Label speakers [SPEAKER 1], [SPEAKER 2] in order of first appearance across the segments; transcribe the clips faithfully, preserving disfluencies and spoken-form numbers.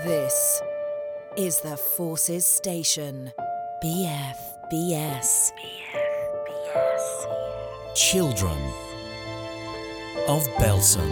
[SPEAKER 1] This is the Forces Station. B F B S. B F B S.
[SPEAKER 2] Children of Belsen.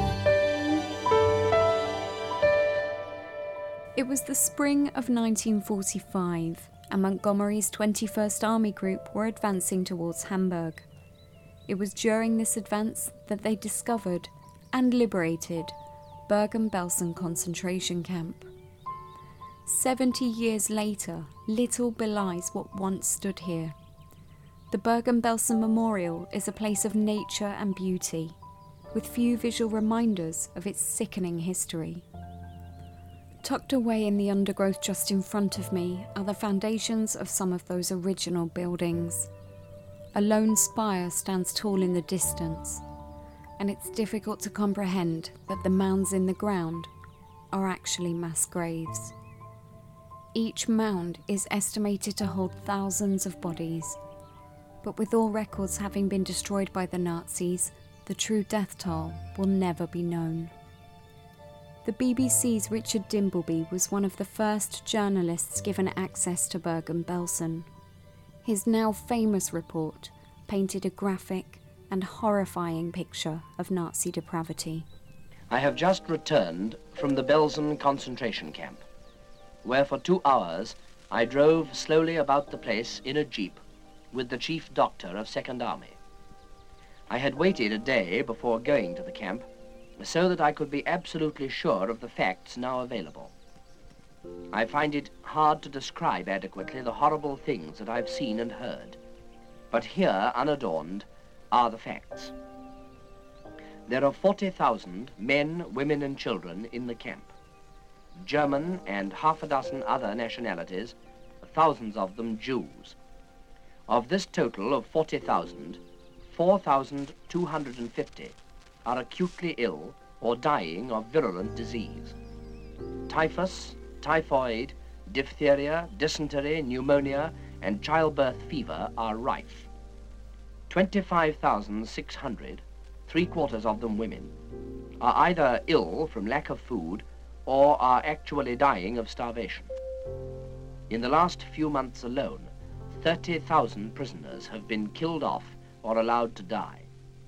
[SPEAKER 3] It was the spring of nineteen forty-five, and Montgomery's twenty-first Army Group were advancing towards Hamburg. It was during this advance that they discovered and liberated Bergen-Belsen concentration camp. Seventy years later, little belies what once stood here. The Bergen-Belsen Memorial is a place of nature and beauty, with few visual reminders of its sickening history. Tucked away in the undergrowth just in front of me are the foundations of some of those original buildings. A lone spire stands tall in the distance, and it's difficult to comprehend that the mounds in the ground are actually mass graves. Each mound is estimated to hold thousands of bodies, but with all records having been destroyed by the Nazis, the true death toll will never be known. The B B C's Richard Dimbleby was one of the first journalists given access to Bergen-Belsen. His now famous report painted a graphic and horrifying picture of Nazi depravity.
[SPEAKER 4] I have just returned from the Belsen concentration camp, where for two hours I drove slowly about the place in a jeep with the chief doctor of Second Army. I had waited a day before going to the camp so that I could be absolutely sure of the facts now available. I find it hard to describe adequately the horrible things that I've seen and heard, but here, unadorned, are the facts. There are forty thousand men, women and children in the camp. German and half a dozen other nationalities, thousands of them Jews. Of this total of forty thousand, four thousand two hundred fifty are acutely ill or dying of virulent disease. Typhus, typhoid, diphtheria, dysentery, pneumonia, and childbirth fever are rife. twenty-five thousand six hundred, three quarters of them women, are either ill from lack of food or are actually dying of starvation. In the last few months alone, thirty thousand prisoners have been killed off or allowed to die.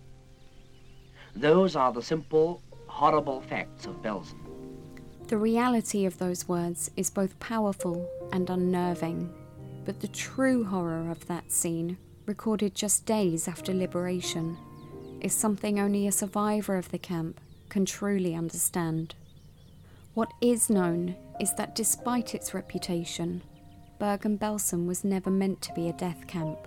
[SPEAKER 4] Those are the simple, horrible facts of Belsen.
[SPEAKER 3] The reality of those words is both powerful and unnerving, but the true horror of that scene, recorded just days after liberation, is something only a survivor of the camp can truly understand. What is known is that despite its reputation, Bergen-Belsen was never meant to be a death camp.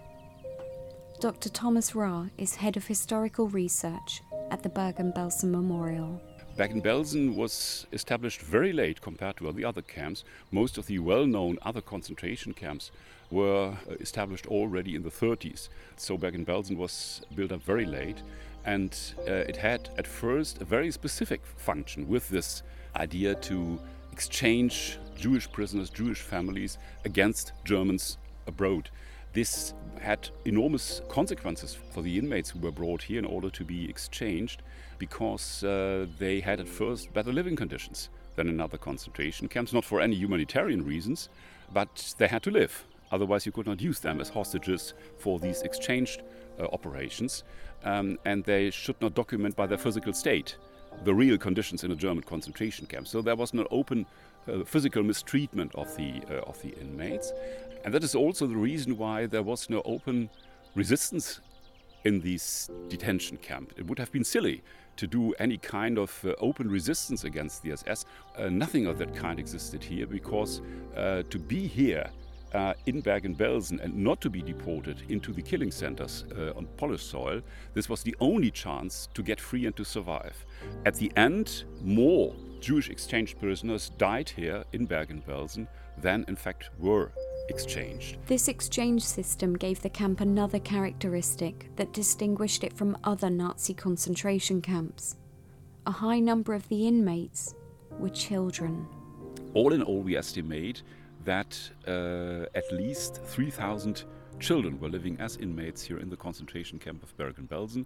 [SPEAKER 3] Doctor Thomas Ra is head of historical research at the Bergen-Belsen Memorial.
[SPEAKER 5] Bergen-Belsen was established very late compared to the other camps. Most of the well-known other concentration camps were established already in the thirties. So Bergen-Belsen was built up very late, and uh, it had at first a very specific function with this idea to exchange Jewish prisoners, Jewish families against Germans abroad. This had enormous consequences for the inmates who were brought here in order to be exchanged, because uh, they had at first better living conditions than in other concentration camps, not for any humanitarian reasons, but they had to live. Otherwise you could not use them as hostages for these exchanged uh, operations, um, and they should not document by their physical state the real conditions in a German concentration camp. So there was an open uh, physical mistreatment of the uh, of the inmates, and that is also the reason why there was no open resistance in this detention camp. It would have been silly to do any kind of uh, open resistance against the S S. Uh, nothing of that kind existed here, because uh, to be here Uh, in Bergen-Belsen and not to be deported into the killing centers uh, on Polish soil, this was the only chance to get free and to survive. At the end, more Jewish exchange prisoners died here in Bergen-Belsen than in fact were exchanged.
[SPEAKER 3] This exchange system gave the camp another characteristic that distinguished it from other Nazi concentration camps. A high number of the inmates were children.
[SPEAKER 5] All in all, we estimate that uh, at least three thousand children were living as inmates here in the concentration camp of Bergen-Belsen.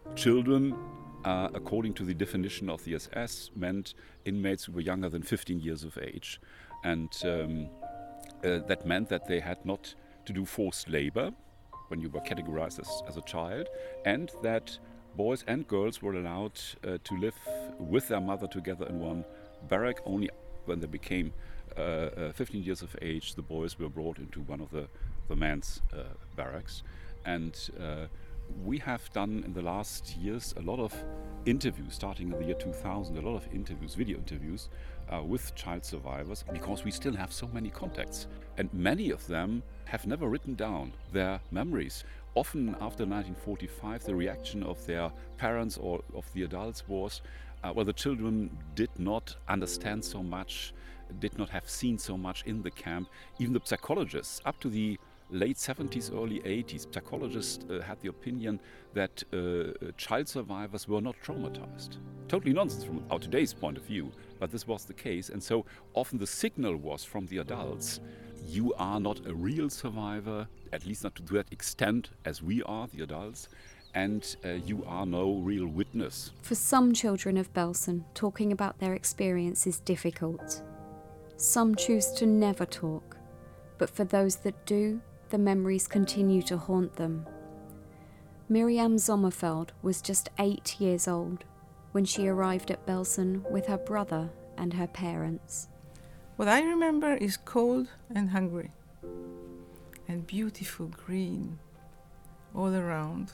[SPEAKER 5] Children, uh, according to the definition of the S S, meant inmates who were younger than fifteen years of age. And um, uh, that meant that they had not to do forced labor when you were categorized as, as a child, and that boys and girls were allowed uh, to live with their mother together in one barrack. Only when they became uh, uh, fifteen years of age, the boys were brought into one of the, the men's uh, barracks. And uh, we have done in the last years a lot of interviews, starting in the year two thousand, a lot of interviews, video interviews uh, with child survivors, because we still have so many contacts. And many of them have never written down their memories. Often after nineteen forty-five, the reaction of their parents or of the adults was, uh, well, the children did not understand so much, did not have seen so much in the camp. Even the psychologists, up to the late seventies, early eighties, psychologists uh, had the opinion that uh, child survivors were not traumatized. Totally nonsense from our today's point of view, but this was the case. And so often the signal was from the adults, you are not a real survivor, at least not to that extent as we are, the adults, and uh, you are no real witness.
[SPEAKER 3] For some children of Belsen, talking about their experience is difficult. Some choose to never talk, but for those that do, the memories continue to haunt them. Miriam Sommerfeld was just eight years old when she arrived at Belsen with her brother and her parents.
[SPEAKER 6] What I remember is cold and hungry, and beautiful green all around.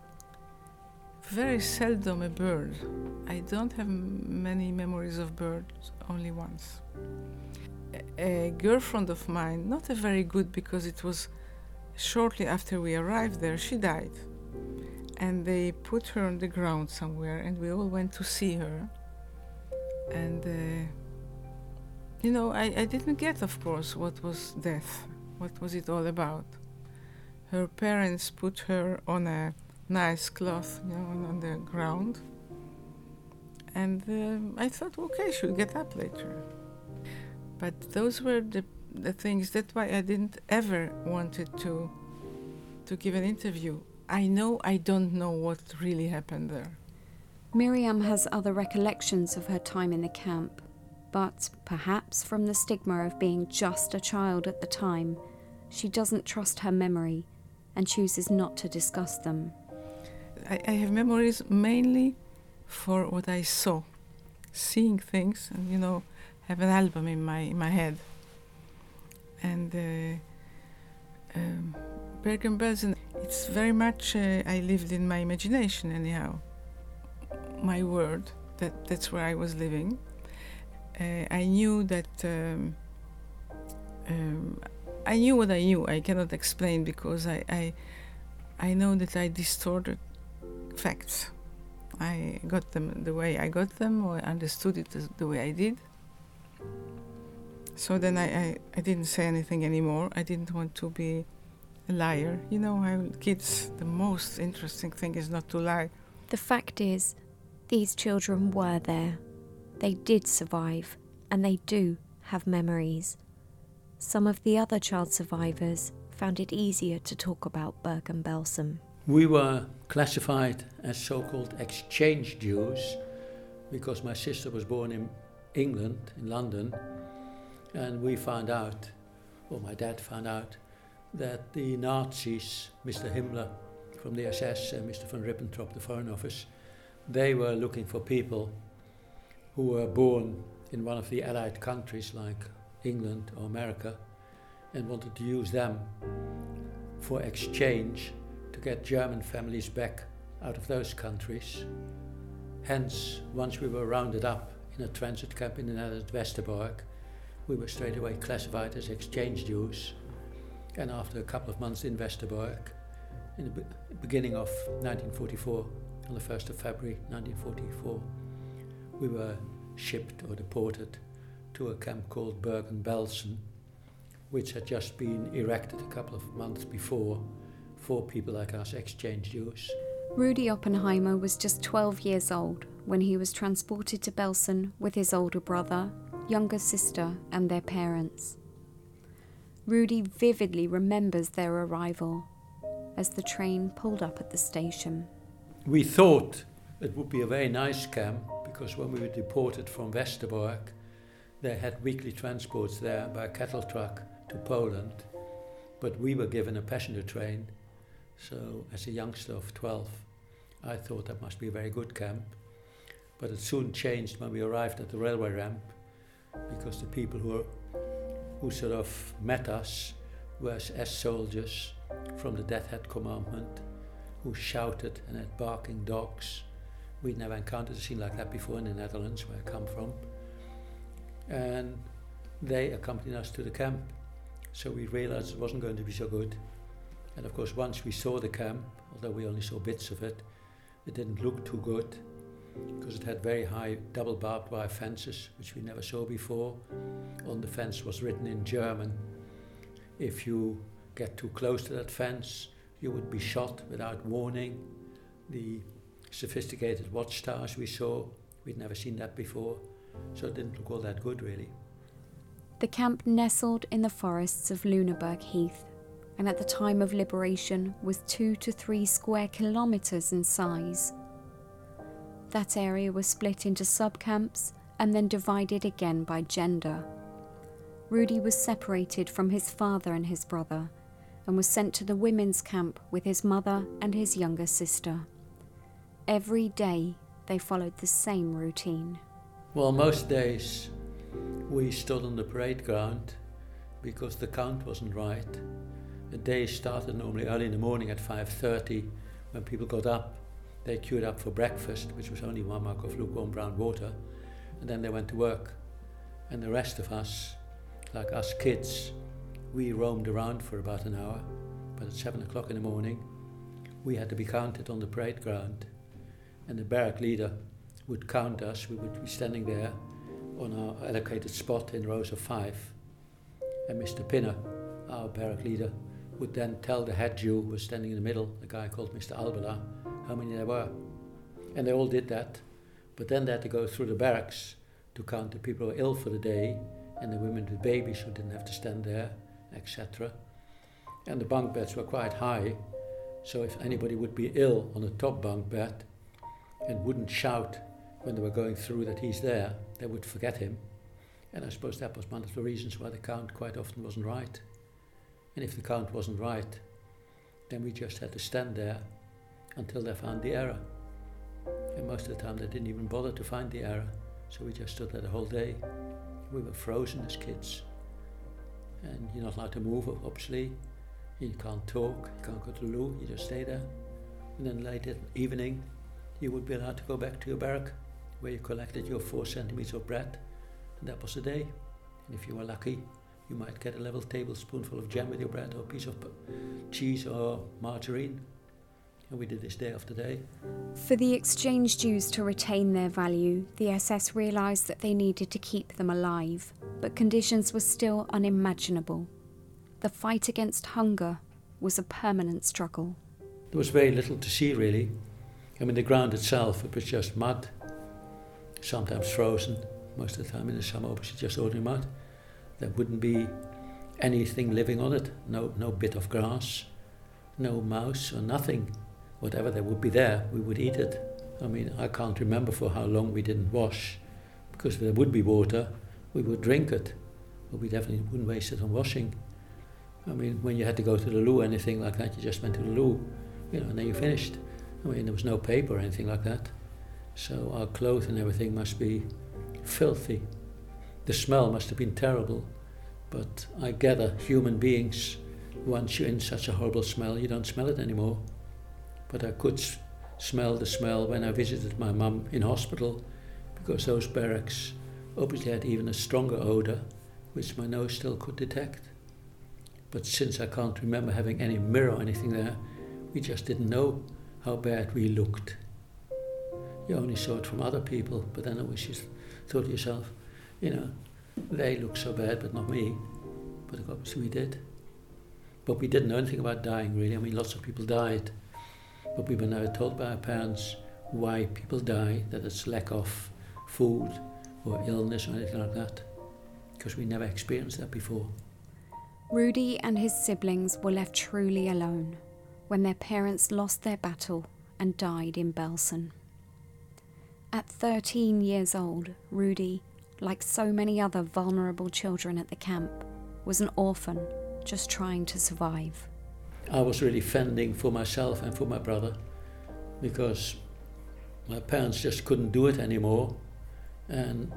[SPEAKER 6] Very seldom a bird. I don't have m- many memories of birds, only once. A, a girlfriend of mine, not a very good, because it was shortly after we arrived there, she died. And they put her on the ground somewhere, and we all went to see her. And uh, You know, I, I didn't get, of course, what was death, what was it all about. Her parents put her on a nice cloth, you know, on, on the ground. And uh, I thought, okay, she'll get up later. But those were the, the things, that's why I didn't ever wanted to, to give an interview. I know I don't know what really happened there.
[SPEAKER 3] Miriam has other recollections of her time in the camp. But perhaps from the stigma of being just a child at the time, she doesn't trust her memory and chooses not to discuss them.
[SPEAKER 6] I, I have memories mainly for what I saw, seeing things, and, you know, have an album in my in my head. And uh, um, Bergen-Belsen, it's very much uh, I lived in my imagination anyhow. My world, that that's where I was living. Uh, I knew that um, um, I knew what I knew. I cannot explain because I, I I know that I distorted facts. I got them the way I got them, or understood it as the way I did. So then I, I, I didn't say anything anymore. I didn't want to be a liar. You know, I, kids, the most interesting thing is not to lie.
[SPEAKER 3] The fact is, these children were there. They did survive, and they do have memories. Some of the other child survivors found it easier to talk about Bergen-Belsen.
[SPEAKER 7] We were classified as so-called exchange Jews because my sister was born in England, in London, and we found out, or my dad found out, that the Nazis, Mister Himmler from the S S and Mister von Ribbentrop, the Foreign Office, they were looking for people who were born in one of the Allied countries like England or America and wanted to use them for exchange to get German families back out of those countries. Hence, once we were rounded up in a transit camp in the Netherlands, Westerbork, we were straight away classified as exchange Jews. And after a couple of months in Westerbork, in the be- beginning of nineteen forty-four, on the first of February nineteen forty-four, we were shipped or deported to a camp called Bergen-Belsen, which had just been erected a couple of months before for people like us, exchange Jews.
[SPEAKER 3] Rudi Oppenheimer was just twelve years old when he was transported to Belsen with his older brother, younger sister, and their parents. Rudi vividly remembers their arrival as the train pulled up at the station.
[SPEAKER 7] we thought it would be a very nice camp because when we were deported from Westerbork, they had weekly transports there by cattle truck to Poland, but we were given a passenger train. So as a youngster of twelve, I thought that must be a very good camp. But it soon changed when we arrived at the railway ramp, because the people who, were, who sort of met us were S S soldiers from the Death Head Commandment, who shouted and had barking dogs. We'd never encountered a scene like that before in the Netherlands, where I come from. And they accompanied us to the camp. So we realized it wasn't going to be so good. And of course, once we saw the camp, although we only saw bits of it, it didn't look too good, because it had very high double barbed wire fences, which we never saw before. On the fence was written in German, if you get too close to that fence, you would be shot without warning. The sophisticated watchtowers we saw, we'd never seen that before, so it didn't look all that good, really.
[SPEAKER 3] The camp nestled in the forests of Lüneburg Heath, and at the time of liberation was two to three square kilometres in size. That area was split into sub-camps and then divided again by gender. Rudy was separated from his father and his brother, and was sent to the women's camp with his mother and his younger sister. Every day they followed the same routine.
[SPEAKER 7] Well, most days we stood on the parade ground because the count wasn't right. The day started normally early in the morning at five thirty. When people got up, they queued up for breakfast, which was only one mug of lukewarm brown water, and then they went to work. And the rest of us, like us kids, we roamed around for about an hour, but at seven o'clock in the morning, we had to be counted on the parade ground. And the barrack leader would count us. We would be standing there on our allocated spot in rows of five. And Mister Pinner, our barrack leader, would then tell the head Jew who was standing in the middle, the guy called Mister Albala, how many there were. And they all did that. But then they had to go through the barracks to count the people who were ill for the day, and the women with babies who didn't have to stand there, et cetera. And the bunk beds were quite high, so if anybody would be ill on a top bunk bed and wouldn't shout when they were going through that he's there, they would forget him. And I suppose that was one of the reasons why the count quite often wasn't right. And if the count wasn't right, then we just had to stand there until they found the error. And most of the time they didn't even bother to find the error, so we just stood there the whole day. We were frozen as kids. And you're not allowed to move, obviously. You can't talk, you can't go to the loo, you just stay there. And then late at evening, you would be allowed to go back to your barrack, where you collected your four centimeters of bread, and that was the day. And if you were lucky, you might get a little tablespoonful of jam with your bread, or a piece of cheese or margarine. And we did this day after day.
[SPEAKER 3] For the exchange Jews to retain their value, the S S realised that they needed to keep them alive, but conditions were still unimaginable. The fight against hunger was a permanent struggle.
[SPEAKER 7] There was very little to see, really. I mean, the ground itself, it was just mud, sometimes frozen. Most of the time in the summer, it was just ordinary mud. There wouldn't be anything living on it, no, no bit of grass, no mouse or nothing. Whatever there would be there, we would eat it. I mean, I can't remember for how long we didn't wash, because if there would be water, we would drink it, but we definitely wouldn't waste it on washing. I mean, when you had to go to the loo or anything like that, you just went to the loo, you know, and then you finished. I mean, there was no paper or anything like that. So our clothes and everything must be filthy. The smell must have been terrible, but I gather human beings, once you're in such a horrible smell, you don't smell it anymore. But I could s- smell the smell when I visited my mum in hospital, because those barracks obviously had even a stronger odour, which my nose still could detect. But since I can't remember having any mirror or anything there, we just didn't know how bad we looked. You only saw it from other people, but then always you thought to yourself, you know, they look so bad, but not me. But obviously we did. But we didn't know anything about dying, really. I mean, lots of people died. But we were never told by our parents why people die, that it's lack of food or illness or anything like that, because we never experienced that before.
[SPEAKER 3] Rudy and his siblings were left truly alone when their parents lost their battle and died in Belsen. At thirteen years old, Rudy, like so many other vulnerable children at the camp, was an orphan just trying to survive.
[SPEAKER 7] I was really fending for myself and for my brother because my parents just couldn't do it anymore. And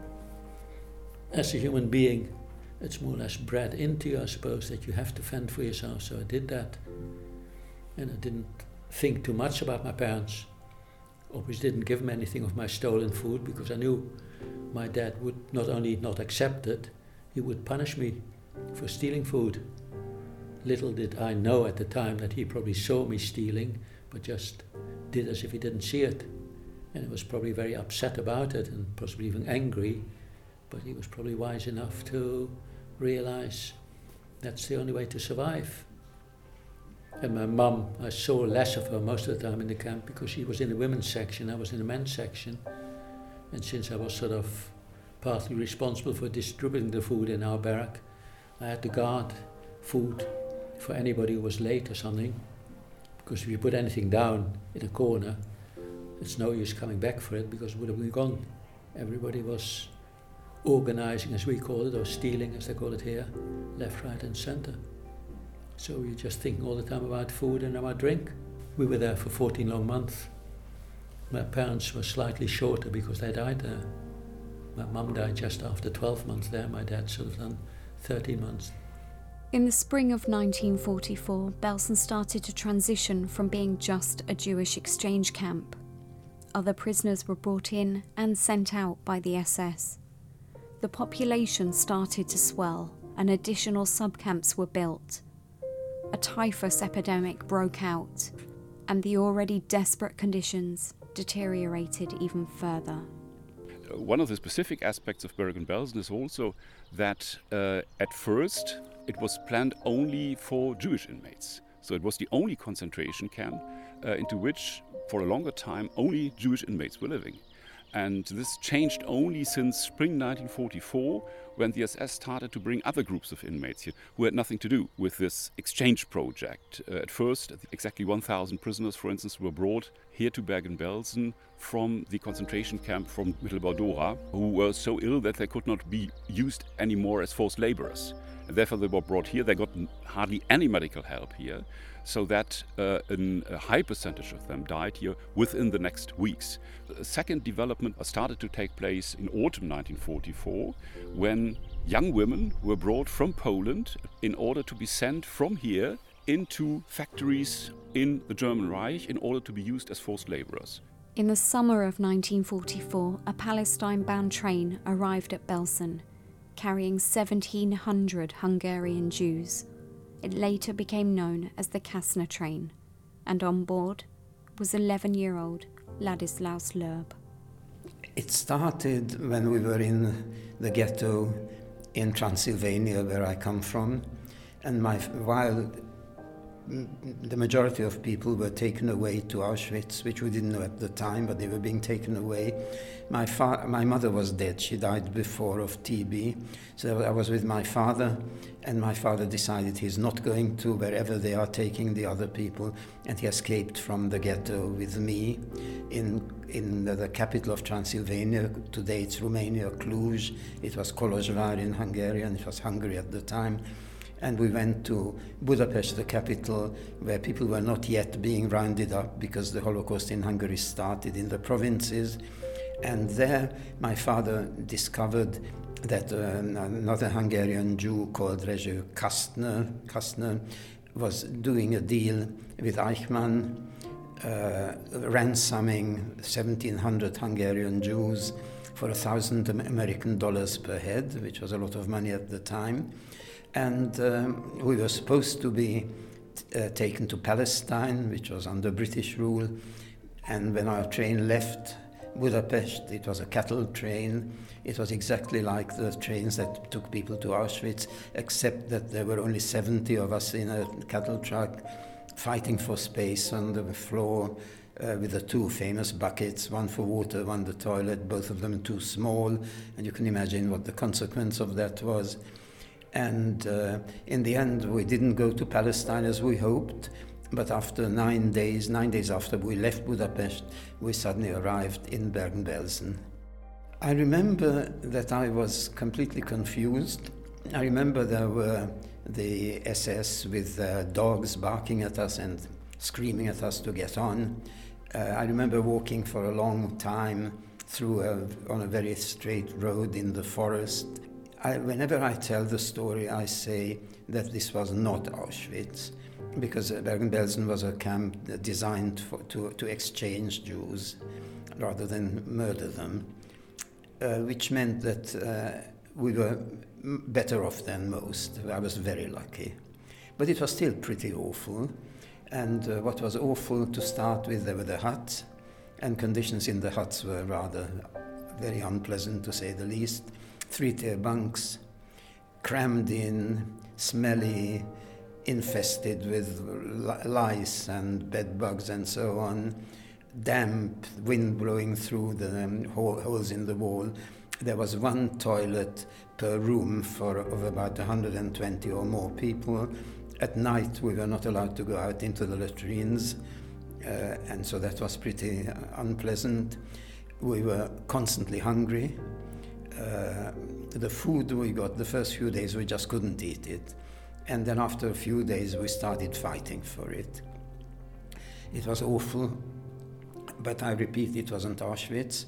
[SPEAKER 7] as a human being, it's more or less bred into you, I suppose, that you have to fend for yourself. So I did that. And I didn't think too much about my parents. Obviously didn't give them anything of my stolen food because I knew my dad would not only not accept it, he would punish me for stealing food. Little did I know at the time that he probably saw me stealing, but just did as if he didn't see it. And he was probably very upset about it and possibly even angry, but he was probably wise enough to realize that's the only way to survive. And my mum, I saw less of her most of the time in the camp because she was in the women's section, I was in the men's section. And since I was sort of partly responsible for distributing the food in our barrack, I had to guard food for anybody who was late or something. Because if you put anything down in a corner, it's no use coming back for it because it would have been gone. Everybody was organizing, as we call it, or stealing, as they call it here, left, right and center. So you're just thinking all the time about food and about drink. We were there for fourteen long months. My parents were slightly shorter because they died there. My mum died just after twelve months there. My dad sort of done thirteen months.
[SPEAKER 3] In the spring of nineteen forty-four, Belsen started to transition from being just a Jewish exchange camp. Other prisoners were brought in and sent out by the S S. The population started to swell and additional subcamps were built. A typhus epidemic broke out and the already desperate conditions deteriorated even further.
[SPEAKER 5] One of the specific aspects of Bergen-Belsen is also that uh, at first it was planned only for Jewish inmates. So it was the only concentration camp uh, into which for a longer time only Jewish inmates were living. And this changed only since spring nineteen forty-four, when the S S started to bring other groups of inmates here who had nothing to do with this exchange project. Uh, at first, exactly one thousand prisoners, for instance, were brought here to Bergen-Belsen from the concentration camp from Mittelbau-Dora, who were so ill that they could not be used anymore as forced laborers. And therefore they were brought here. They got hardly any medical help here, so that uh, an, a high percentage of them died here within the next weeks. A second development started to take place in autumn nineteen forty-four, when young women were brought from Poland in order to be sent from here into factories in the German Reich in order to be used as forced laborers.
[SPEAKER 3] In the summer of nineteen forty-four, a Palestine-bound train arrived at Belsen, carrying seventeen hundred Hungarian Jews. It later became known as the Kastner train, and on board was eleven-year-old Ladislaus Loeb.
[SPEAKER 8] It started when we were in the ghetto in Transylvania, where I come from, and my, while the majority of people were taken away to Auschwitz, which we didn't know at the time, but they were being taken away. My, fa- my mother was dead. She died before of T B. So I was with my father, and my father decided he's not going to wherever they are taking the other people, and he escaped from the ghetto with me in, in the, the capital of Transylvania. Today it's Romania, Cluj. It was Kolozsvár in Hungarian. It was Hungary at the time. And we went to Budapest, the capital, where people were not yet being rounded up because the Holocaust in Hungary started in the provinces. And there my father discovered that uh, another Hungarian Jew called Rezső Kastner, Kastner was doing a deal with Eichmann, uh, ransoming seventeen hundred Hungarian Jews for a thousand American dollars per head, which was a lot of money at the time. And um, we were supposed to be uh, taken to Palestine, which was under British rule. And when our train left Budapest, it was a cattle train. It was exactly like the trains that took people to Auschwitz, except that there were only seventy of us in a cattle truck fighting for space on the floor uh, with the two famous buckets, one for water, one the toilet, both of them too small. And you can imagine what the consequence of that was. And uh, in the end, we didn't go to Palestine as we hoped. But after nine days, nine days after we left Budapest, we suddenly arrived in Bergen-Belsen. I remember that I was completely confused. I remember there were the S S with uh, dogs barking at us and screaming at us to get on. Uh, I remember walking for a long time through a, on a very straight road in the forest. I, whenever I tell the story, I say that this was not Auschwitz, because Bergen-Belsen was a camp designed for, to, to exchange Jews rather than murder them, uh, which meant that uh, we were better off than most. I was very lucky. But it was still pretty awful. And uh, what was awful to start with, there were the huts, and conditions in the huts were rather very unpleasant, to say the least. Three-tier bunks, crammed in, smelly, infested with lice and bed bugs and so on, damp, wind blowing through the um, holes in the wall. There was one toilet per room for of about one hundred twenty or more people. At night we were not allowed to go out into the latrines, uh, and so that was pretty unpleasant. We were constantly hungry. Uh, the food we got the first few days, we just couldn't eat it. And then after a few days we started fighting for it. It was awful, but I repeat, it wasn't Auschwitz.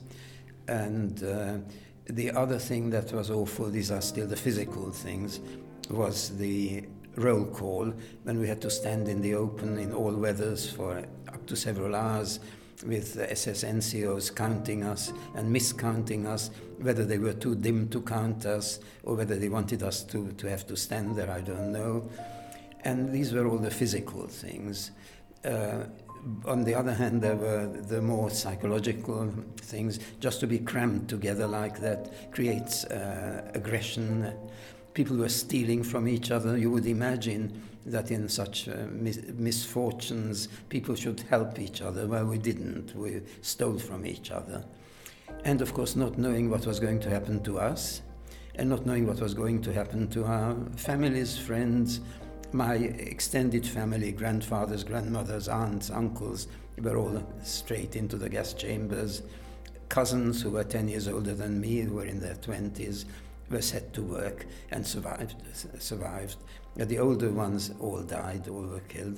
[SPEAKER 8] And uh, the other thing that was awful, these are still the physical things, was the roll call, when we had to stand in the open in all weathers for up to several hours with the S S N C Os counting us and miscounting us, whether they were too dim to count us or whether they wanted us to, to have to stand there, I don't know. And these were all the physical things. Uh, on the other hand, there were the more psychological things. Just to be crammed together like that creates uh, aggression. People were stealing from each other. You would imagine that in such uh, mis misfortunes, people should help each other. Well, we didn't. We stole from each other. And of course, not knowing what was going to happen to us, and not knowing what was going to happen to our families, friends. My extended family, grandfathers, grandmothers, aunts, uncles, were all straight into the gas chambers. Cousins who were ten years older than me, who were in their twenties, were set to work and survived. survived. The older ones all died, all were killed.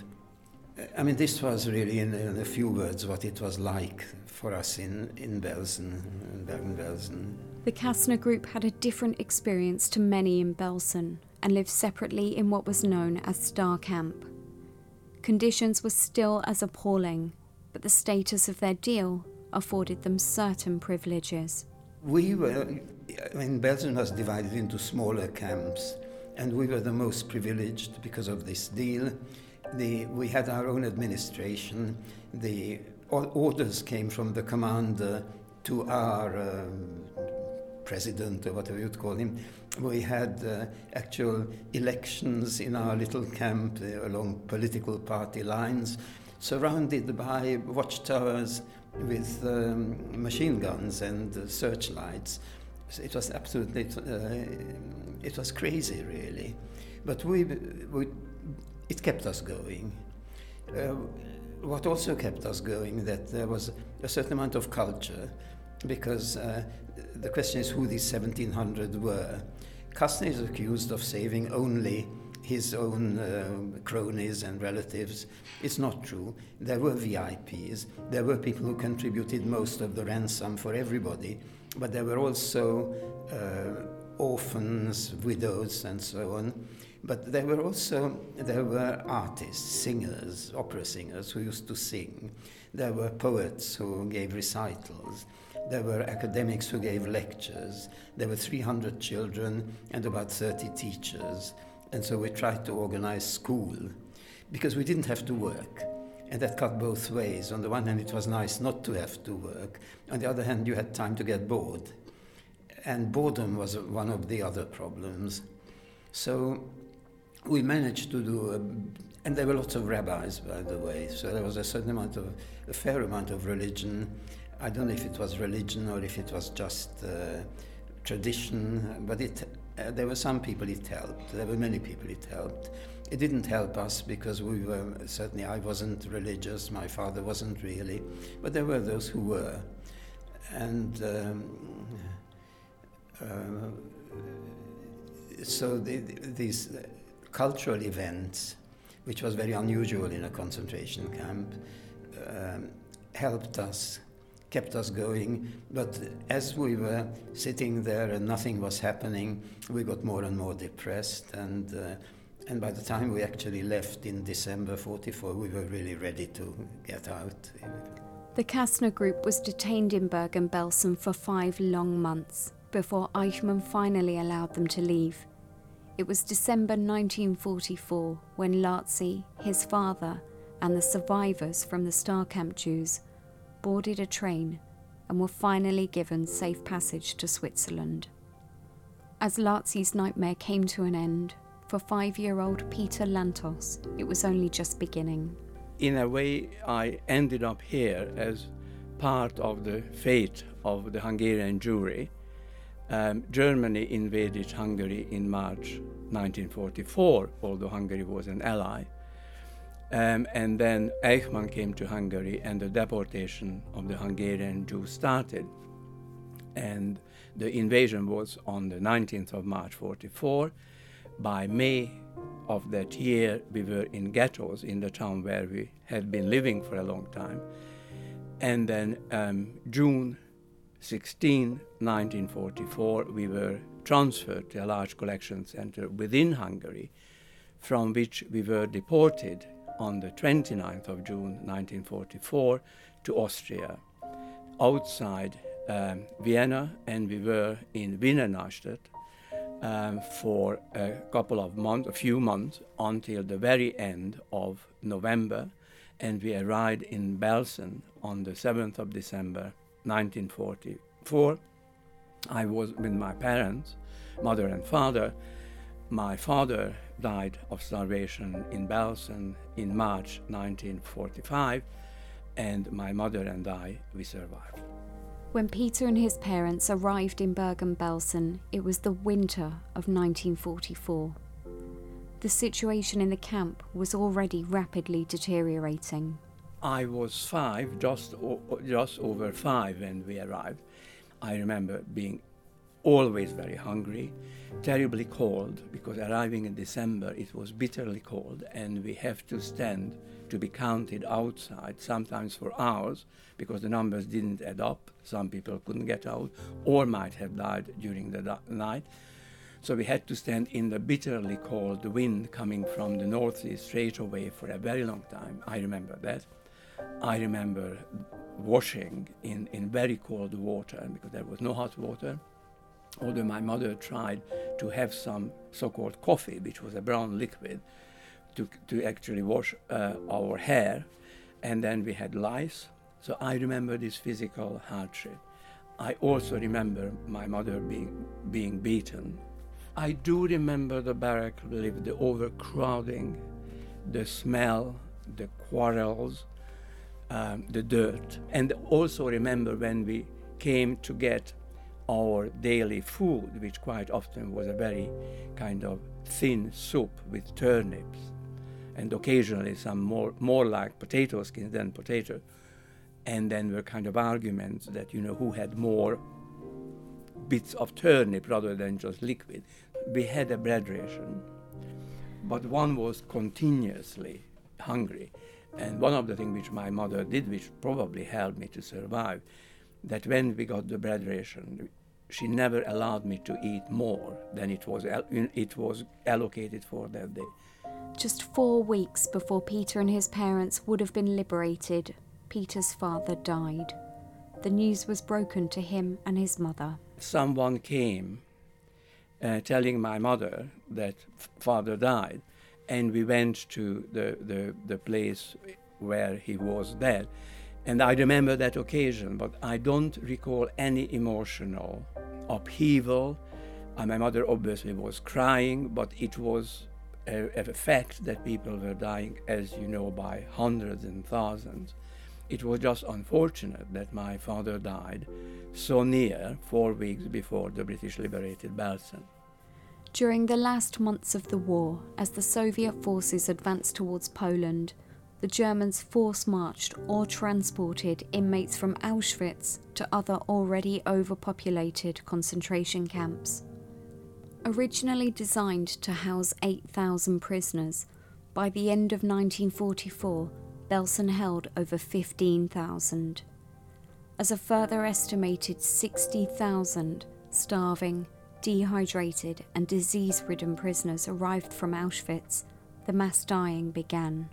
[SPEAKER 8] I mean, this was really, in, in a few words, what it was like for us in, in Belsen, in Bergen-Belsen.
[SPEAKER 3] The Kastner group had a different experience to many in Belsen and lived separately in what was known as Star Camp. Conditions were still as appalling, but the status of their deal afforded them certain privileges.
[SPEAKER 8] We were, I mean, Belsen was divided into smaller camps, and we were the most privileged because of this deal. The, we had our own administration. The orders came from the commander to our uh, president, or whatever you'd call him. We had uh, actual elections in our little camp uh, along political party lines, surrounded by watchtowers with um, machine guns and uh, searchlights. So it was absolutely, uh, it was crazy, really. But we, we it kept us going. Uh, what also kept us going, that there was a certain amount of culture, because uh, the question is who these seventeen hundred were. Kastner is accused of saving only his own uh, cronies and relatives. It's not true. There were V I Ps. There were people who contributed most of the ransom for everybody, but there were also uh, orphans, widows, and so on. But there were also, there were artists, singers, opera singers who used to sing. There were poets who gave recitals. There were academics who gave lectures. There were three hundred children and about thirty teachers. And so we tried to organize school because we didn't have to work. And that cut both ways. On the one hand, it was nice not to have to work. On the other hand, you had time to get bored. And boredom was one of the other problems. So we managed to do, a, and there were lots of rabbis, by the way, so there was a certain amount of, a fair amount of religion. I don't know if it was religion or if it was just uh, tradition, but it, uh, there were some people it helped. There were many people it helped. It didn't help us because we were, certainly I wasn't religious, my father wasn't really, but there were those who were. And um, uh, so the, the, these cultural events, which was very unusual in a concentration camp, um, helped us, kept us going. But as we were sitting there and nothing was happening, we got more and more depressed. And uh, and by the time we actually left in December forty-four, we were really ready to get out.
[SPEAKER 3] The Kastner group was detained in Bergen-Belsen for five long months before Eichmann finally allowed them to leave. It was December nineteen forty-four when Lázay, his father, and the survivors from the Star Camp Jews boarded a train and were finally given safe passage to Switzerland. As Lázay's nightmare came to an end, for five-year-old Peter Lantos, it was only just beginning.
[SPEAKER 9] In a way, I ended up here as part of the fate of the Hungarian Jewry. Um, Germany invaded Hungary in March nineteen forty-four, although Hungary was an ally. Um, and then Eichmann came to Hungary and the deportation of the Hungarian Jews started. And the invasion was on the nineteenth of March forty-four. By May of that year, we were in ghettos in the town where we had been living for a long time. And then um, June sixteenth, nineteen forty-four, we were transferred to a large collection center within Hungary, from which we were deported on the twenty-ninth of June nineteen forty-four to Austria, outside um, Vienna, and we were in Wiener Neustadt um, for a couple of months, a few months, until the very end of November, and we arrived in Belsen on the seventh of December nineteen forty-four. I was with my parents, mother and father. My father died of starvation in Belsen in March nineteen forty-five, and my mother and I, we survived.
[SPEAKER 3] When Peter and his parents arrived in Bergen-Belsen, it was the winter of nineteen forty-four. The situation in the camp was already rapidly deteriorating.
[SPEAKER 9] I was five, just, o- just over five when we arrived. I remember being always very hungry, terribly cold, because arriving in December it was bitterly cold, and we have to stand to be counted outside, sometimes for hours, because the numbers didn't add up. Some people couldn't get out or might have died during the da- night. So we had to stand in the bitterly cold wind coming from the northeast straight away for a very long time. I remember that. I remember washing in, in very cold water because there was no hot water. Although my mother tried to have some so-called coffee, which was a brown liquid, to, to actually wash uh, our hair, and then we had lice. So I remember this physical hardship. I also remember my mother being, being beaten. I do remember the barrack life, the overcrowding, the smell, the quarrels, um, the dirt. And also remember when we came to get our daily food, which quite often was a very kind of thin soup with turnips, and occasionally some more, more like potato skins than potato. And then were kind of arguments that, you know, who had more bits of turnip rather than just liquid. We had a bread ration, but one was continuously hungry. And one of the things which my mother did, which probably helped me to survive, that when we got the bread ration, she never allowed me to eat more than it was it was allocated for that day.
[SPEAKER 3] Just four weeks before Peter and his parents would have been liberated, Peter's father died. The news was broken to him and his mother.
[SPEAKER 9] Someone came uh, telling my mother that f- father died, and we went to the, the, the place where he was dead. And I remember that occasion, but I don't recall any emotional upheaval. Uh, my mother obviously was crying, but it was a, a fact that people were dying, as you know, by hundreds and thousands. It was just unfortunate that my father died so near, four weeks before the British liberated Belsen.
[SPEAKER 3] During the last months of the war, as the Soviet forces advanced towards Poland, the Germans force-marched or transported inmates from Auschwitz to other already overpopulated concentration camps. Originally designed to house eight thousand prisoners, by the end of nineteen forty-four, Belsen held over fifteen thousand. As a further estimated sixty thousand starving, dehydrated and disease-ridden prisoners arrived from Auschwitz, the mass dying began.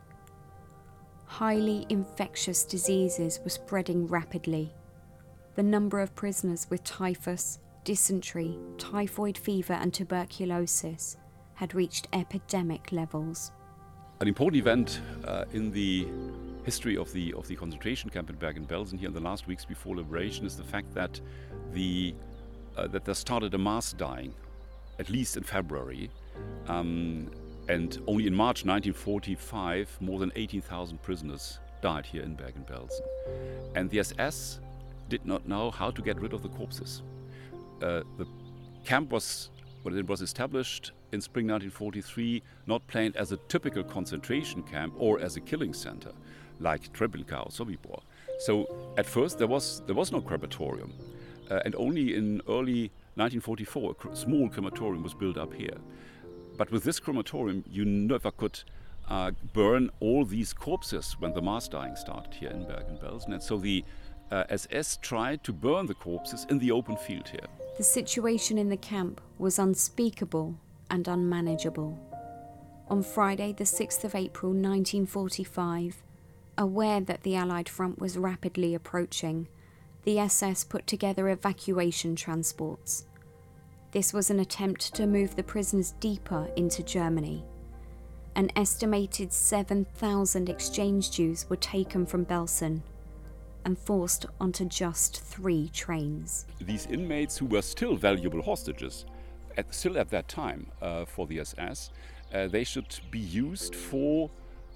[SPEAKER 3] Highly infectious diseases were spreading rapidly. The number of prisoners with typhus, dysentery, typhoid fever and tuberculosis had reached epidemic levels.
[SPEAKER 5] An important event uh, in the history of the of the concentration camp in Bergen-Belsen here in the last weeks before liberation is the fact that the uh, that there started a mass dying, at least in February, um, and only in March nineteen forty-five more than eighteen thousand prisoners died here in Bergen-Belsen, and the S S did not know how to get rid of the corpses. Uh, the camp was when it was established in spring nineteen forty-three, not planned as a typical concentration camp or as a killing center, like Treblinka or Sobibor. So at first there was there was no crematorium, uh, and only in early nineteen forty-four a cr- small crematorium was built up here. But with this crematorium, you never could uh, burn all these corpses when the mass dying started here in Bergen-Belsen, and so the uh, S S tried to burn the corpses in the open field here.
[SPEAKER 3] The situation in the camp was unspeakable and unmanageable. On Friday, the sixth of April nineteen forty-five, aware that the Allied front was rapidly approaching, the S S put together evacuation transports. This was an attempt to move the prisoners deeper into Germany. An estimated seven thousand exchange Jews were taken from Belsen and forced onto just three trains.
[SPEAKER 5] These inmates, who were still valuable hostages, at, still at that time uh, for the S S, uh, they should be used for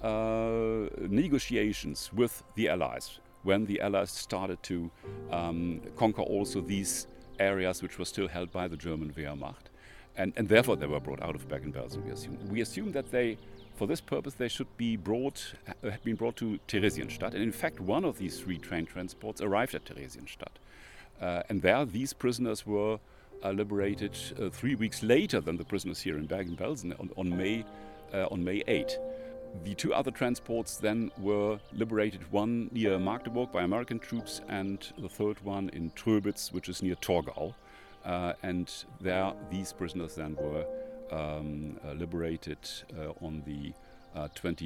[SPEAKER 5] uh, negotiations with the Allies, when the Allies started to um, conquer also these areas which were still held by the German Wehrmacht. And, and therefore they were brought out of Bergen-Belsen, we assume. We assume that they, for this purpose, they should be brought, uh, had been brought to Theresienstadt. And in fact, one of these three train transports arrived at Theresienstadt. Uh, and there, these prisoners were uh, liberated uh, three weeks later than the prisoners here in Bergen-Belsen on, on May uh, on May eighth. The two other transports then were liberated, one near Magdeburg by American troops and the third one in Tröbitz, which is near Torgau. Uh, and there, these prisoners then were um, uh, liberated uh, on the uh,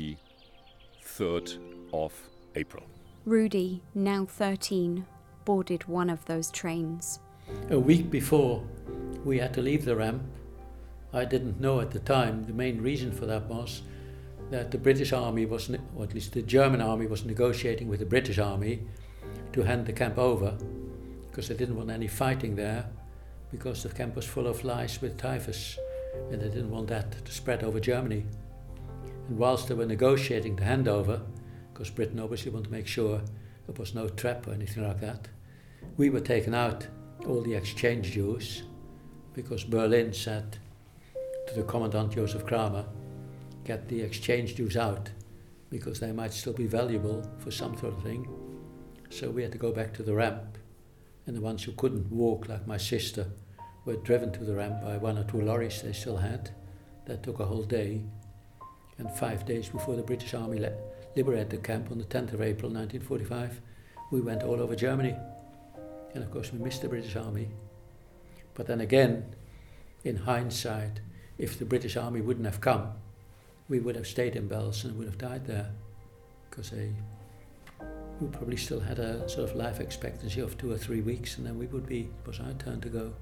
[SPEAKER 5] twenty-third of April.
[SPEAKER 3] Rudy, now thirteen, boarded one of those trains.
[SPEAKER 7] A week before we had to leave the ramp, I didn't know at the time, the main reason for that was that the British Army was, or at least the German Army was negotiating with the British Army to hand the camp over, because they didn't want any fighting there, because the camp was full of lice with typhus, and they didn't want that to spread over Germany. And whilst they were negotiating the handover, because Britain obviously wanted to make sure there was no trap or anything like that, we were taken out, all the exchange Jews, because Berlin said to the Commandant Joseph Kramer, get the exchange Jews out, because they might still be valuable for some sort of thing. So we had to go back to the ramp, and the ones who couldn't walk, like my sister, were driven to the ramp by one or two lorries they still had. That took a whole day. And five days before the British Army le- liberated the camp on the tenth of April nineteen forty-five, we went all over Germany. And of course we missed the British Army. But then again, in hindsight, if the British Army wouldn't have come, we would have stayed in Belsen and would have died there, because they we probably still had a sort of life expectancy of two or three weeks, and then we would be, it was our turn to go.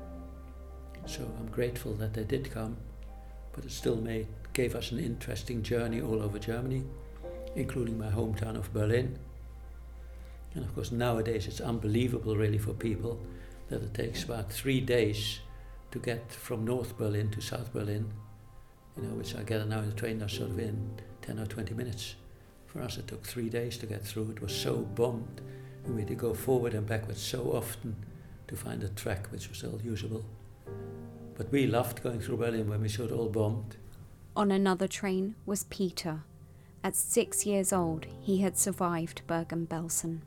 [SPEAKER 7] So I'm grateful that they did come, but it still made, gave us an interesting journey all over Germany, including my hometown of Berlin. And of course nowadays it's unbelievable really for people that it takes about three days to get from North Berlin to South Berlin, you know, which I get now in the train, are sort of in ten or twenty minutes. For us it took three days to get through. It was so bombed, and we had to go forward and backwards so often to find a track which was still usable. But we loved going through Berlin when we saw it all bombed.
[SPEAKER 3] On another train was Peter. At six years old, he had survived Bergen-Belsen.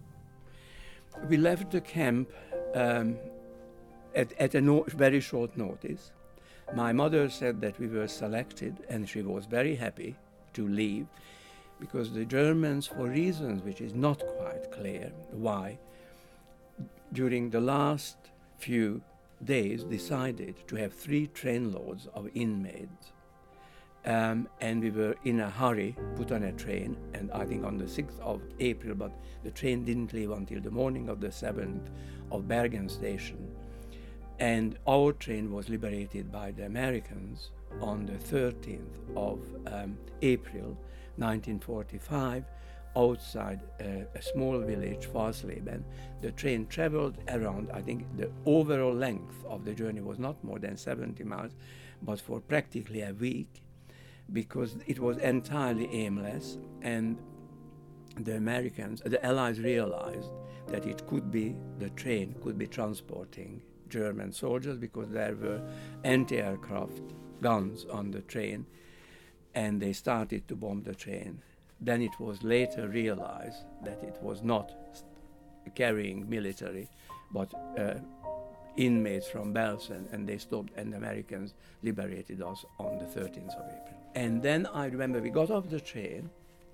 [SPEAKER 9] We left the camp um, at, at a no- very short notice. My mother said that we were selected, and she was very happy to leave, because the Germans, for reasons which is not quite clear why, during the last few days decided to have three trainloads of inmates. Um, and we were in a hurry, put on a train, and I think on the sixth of April, but the train didn't leave until the morning of the seventh of Bergen station. And our train was liberated by the Americans on the thirteenth of um, April nineteen forty-five, outside uh, a small village, Farsleben. The train traveled around, I think the overall length of the journey was not more than seventy miles, but for practically a week, because it was entirely aimless, and the Americans, the Allies realized that it could be, the train could be transporting German soldiers, because there were anti-aircraft guns on the train, and they started to bomb the train. Then it was later realized that it was not carrying military, but uh, inmates from Belsen, and they stopped, and the Americans liberated us on the thirteenth of April. And then I remember we got off the train,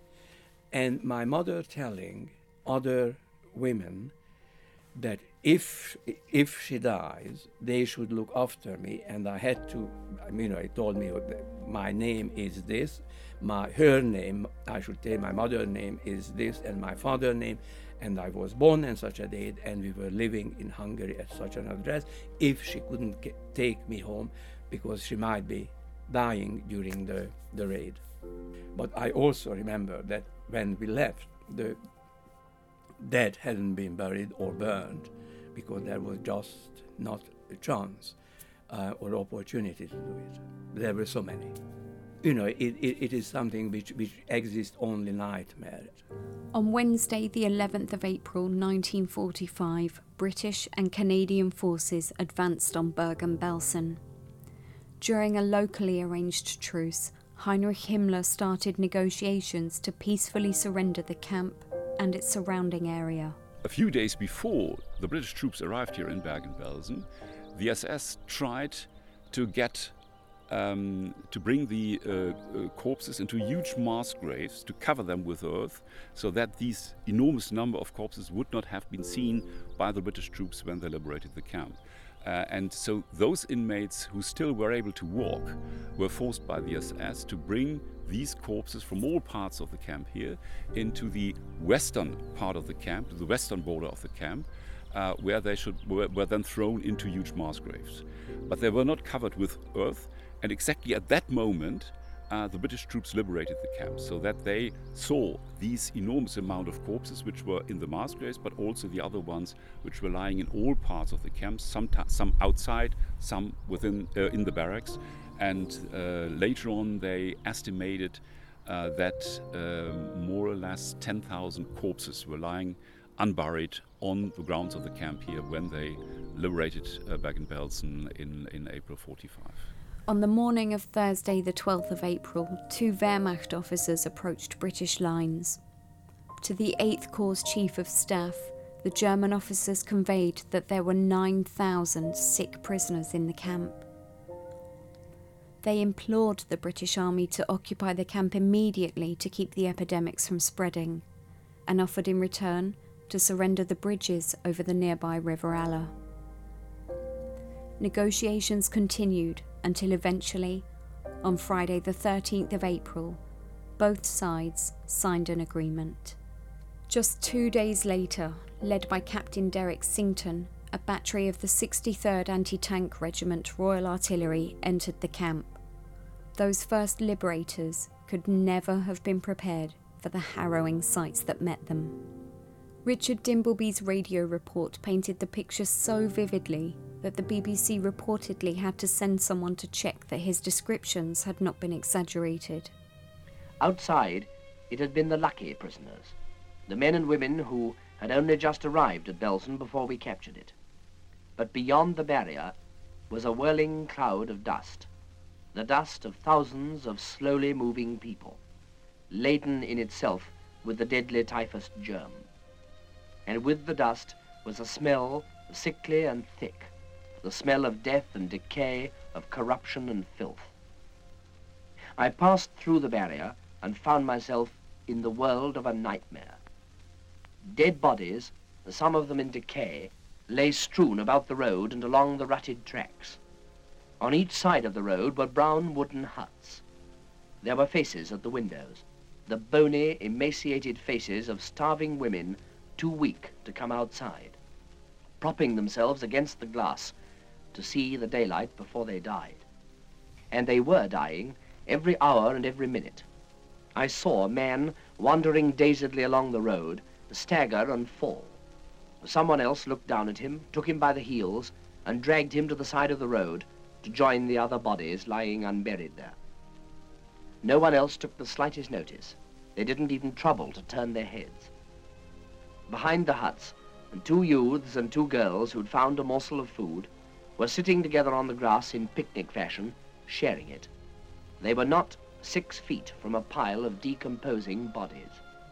[SPEAKER 9] and my mother telling other women that if if she dies, they should look after me, and I had to, I mean, you know, he told me my name is this, my her name, I should say my mother's name is this, and my father's name, and I was born on such a date, and we were living in Hungary at such an address, if she couldn't get, take me home, because she might be dying during the, the raid. But I also remember that when we left, the dead hadn't been buried or burned, because there was just not a chance uh, or opportunity to do it. There were so many. You know, it, it, it is something which, which exists only nightmare.
[SPEAKER 3] On Wednesday, the eleventh of April nineteen forty-five, British and Canadian forces advanced on Bergen-Belsen. During a locally arranged truce, Heinrich Himmler started negotiations to peacefully surrender the camp and its surrounding area.
[SPEAKER 5] A few days before the British troops arrived here in Bergen-Belsen, the S S tried to get um, to bring the uh, uh, corpses into huge mass graves to cover them with earth, so that these enormous number of corpses would not have been seen by the British troops when they liberated the camp. Uh, and so those inmates who still were able to walk were forced by the S S to bring these corpses from all parts of the camp here into the western part of the camp, the western border of the camp, uh, where they should were, were then thrown into huge mass graves. But they were not covered with earth, and exactly at that moment uh, the British troops liberated the camp, so that they saw these enormous amount of corpses which were in the mass graves, but also the other ones which were lying in all parts of the camp, some, ta- some outside, some within uh, in the barracks. And uh, later on they estimated uh, that uh, more or less ten thousand corpses were lying unburied on the grounds of the camp here when they liberated uh, Bergen-Belsen in, in April forty-five.
[SPEAKER 3] On the morning of Thursday, the twelfth of April, two Wehrmacht officers approached British lines. To the eighth Corps Chief of Staff, the German officers conveyed that there were nine thousand sick prisoners in the camp. They implored the British Army to occupy the camp immediately to keep the epidemics from spreading, and offered in return to surrender the bridges over the nearby River Aller. Negotiations continued until eventually, on Friday the thirteenth of April, both sides signed an agreement. Just two days later, led by Captain Derek Sington, a battery of the sixty-third Anti-Tank Regiment Royal Artillery entered the camp. Those first liberators could never have been prepared for the harrowing sights that met them. Richard Dimbleby's radio report painted the picture so vividly that the B B C reportedly had to send someone to check that his descriptions had not been exaggerated.
[SPEAKER 4] Outside, It had been the lucky prisoners, the men and women who had only just arrived at Belsen before we captured it. But beyond the barrier was a whirling cloud of dust, the dust of thousands of slowly moving people, laden in itself with the deadly typhus germ. And with the dust was a smell sickly and thick, the smell of death and decay, of corruption and filth. I passed through the barrier and found myself in the world of a nightmare. Dead bodies, some of them in decay, lay strewn about the road and along the rutted tracks. On each side of the road were brown wooden huts. There were faces at the windows, the bony, emaciated faces of starving women too weak to come outside, propping themselves against the glass to see the daylight before they died. And they were dying every hour and every minute. I saw a man wandering dazedly along the road, stagger and fall. Someone else looked down at him, took him by the heels, and dragged him to the side of the road to join the other bodies lying unburied there. No one else took the slightest notice. They didn't even trouble to turn their heads. Behind the huts, two youths and two girls who'd found a morsel of food were sitting together on the grass in picnic fashion, sharing it. They were not six feet from a pile of decomposing bodies.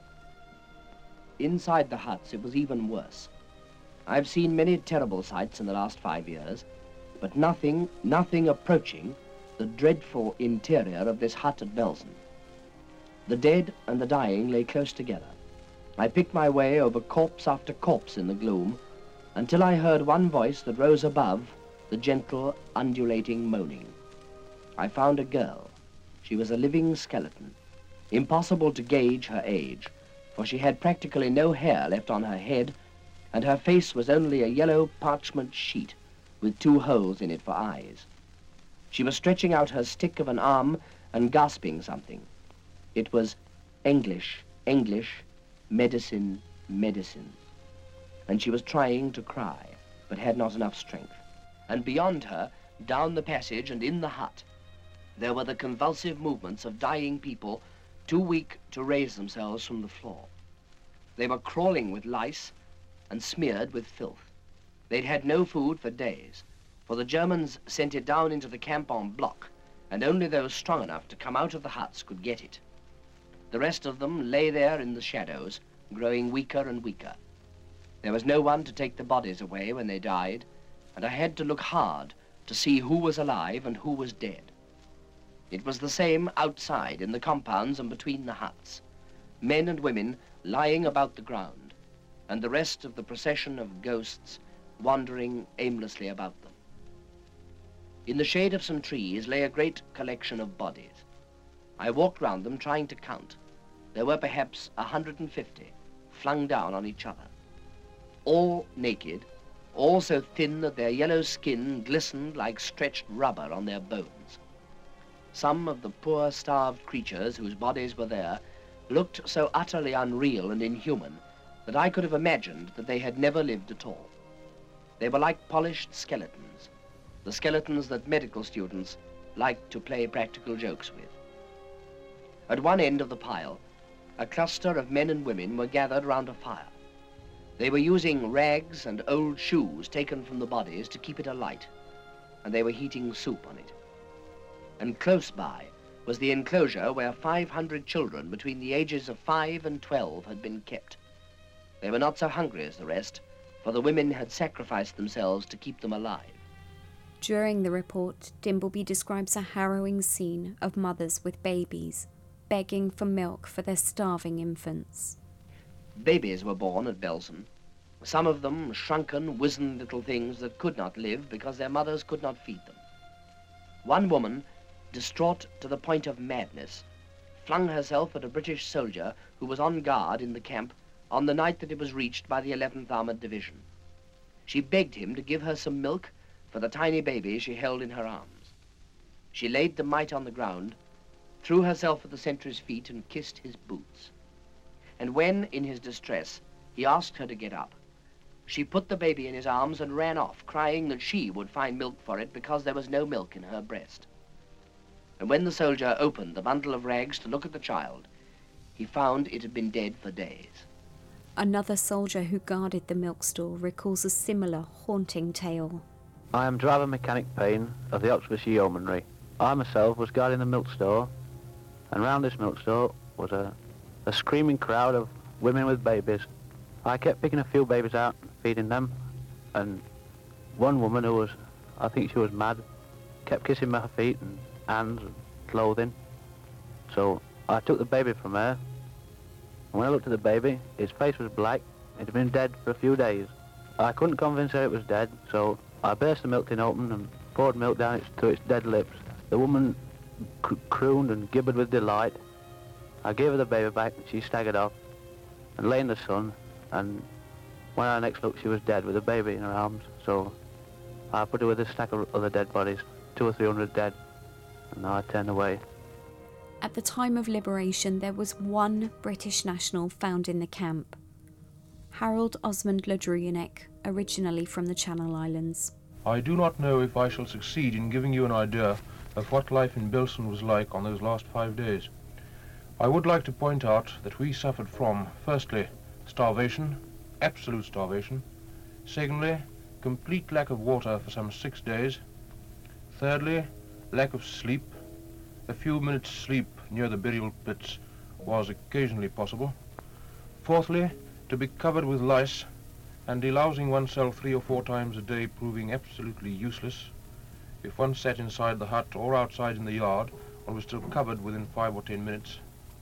[SPEAKER 4] Inside the huts, it was even worse. I've seen many terrible sights in the last five years, but nothing, nothing approaching the dreadful interior of this hut at Belsen. The dead and the dying lay close together. I picked my way over corpse after corpse in the gloom until I heard one voice that rose above the gentle, undulating moaning. I found a girl. She was a living skeleton. Impossible to gauge her age, for she had practically no hair left on her head, and her face was only a yellow parchment sheet with two holes in it for eyes. She was stretching out her stick of an arm and gasping something. It was English, English, medicine, medicine. And she was trying to cry, but had not enough strength. And beyond her, down the passage and in the hut, there were the convulsive movements of dying people too weak to raise themselves from the floor. They were crawling with lice and smeared with filth. They'd had no food for days, for the Germans sent it down into the camp en bloc, and only those strong enough to come out of the huts could get it. The rest of them lay there in the shadows, growing weaker and weaker. There was no one to take the bodies away when they died, and I had to look hard to see who was alive and who was dead. It was the same outside in the compounds and between the huts. Men and women lying about the ground, and the rest of the procession of ghosts wandering aimlessly about them. In the shade of some trees lay a great collection of bodies. I walked round them trying to count. There were perhaps a hundred and fifty, flung down on each other. All naked, all so thin that their yellow skin glistened like stretched rubber on their bones. Some of the poor starved creatures whose bodies were there looked so utterly unreal and inhuman that I could have imagined that they had never lived at all. They were like polished skeletons, the skeletons that medical students like to play practical jokes with. At one end of the pile, a cluster of men and women were gathered round a fire. They were using rags and old shoes taken from the bodies to keep it alight, and they were heating soup on it. And close by was the enclosure where five hundred children between the ages of five and twelve had been kept. They were not so hungry as the rest, for the women had sacrificed themselves to keep them alive.
[SPEAKER 3] During the report, Dimbleby describes a harrowing scene of mothers with babies, begging for milk for their starving infants.
[SPEAKER 4] Babies were born at Belsen, some of them shrunken, wizened little things that could not live because their mothers could not feed them. One woman, distraught to the point of madness, flung herself at a British soldier who was on guard in the camp on the night that it was reached by the eleventh Armored Division. She begged him to give her some milk for the tiny baby she held in her arms. She laid the mite on the ground, threw herself at the sentry's feet and kissed his boots. And when, in his distress, he asked her to get up, she put the baby in his arms and ran off, crying that she would find milk for it because there was no milk in her breast. And when the soldier opened the bundle of rags to look at the child, he found it had been dead for days.
[SPEAKER 3] Another soldier who guarded the milk store recalls a similar haunting tale.
[SPEAKER 10] I am driver mechanic Payne of the Oxfordshire Yeomanry. I myself was guarding the milk store, and round this milk store was a, a screaming crowd of women with babies. I kept picking a few babies out and feeding them, and one woman who was, I think she was mad, kept kissing my feet and hands and clothing. So I took the baby from her, and when I looked at the baby, his face was black. It had been dead for a few days. I couldn't convince her it was dead, so I burst the milk tin open and poured milk down its, to its dead lips. The woman c- crooned and gibbered with delight. I gave her the baby back, and she staggered off and lay in the sun, and when I next looked, she was dead with the baby in her arms. So I put her with a stack of other dead bodies, two or three hundred dead, and I turned away.
[SPEAKER 3] At the time of liberation, there was one British national found in the camp. Harold Osmond Ladruyanek, originally from the Channel Islands.
[SPEAKER 11] I do not know if I shall succeed in giving you an idea of what life in Belsen was like on those last five days. I would like to point out that we suffered from, firstly, starvation, absolute starvation. Secondly, complete lack of water for some six days. Thirdly, lack of sleep. A few minutes' sleep near the burial pits was occasionally possible. Fourthly, to be covered with lice, and delousing oneself three or four times a day proving absolutely useless. If one sat inside the hut or outside in the yard, one was still covered within five or ten minutes.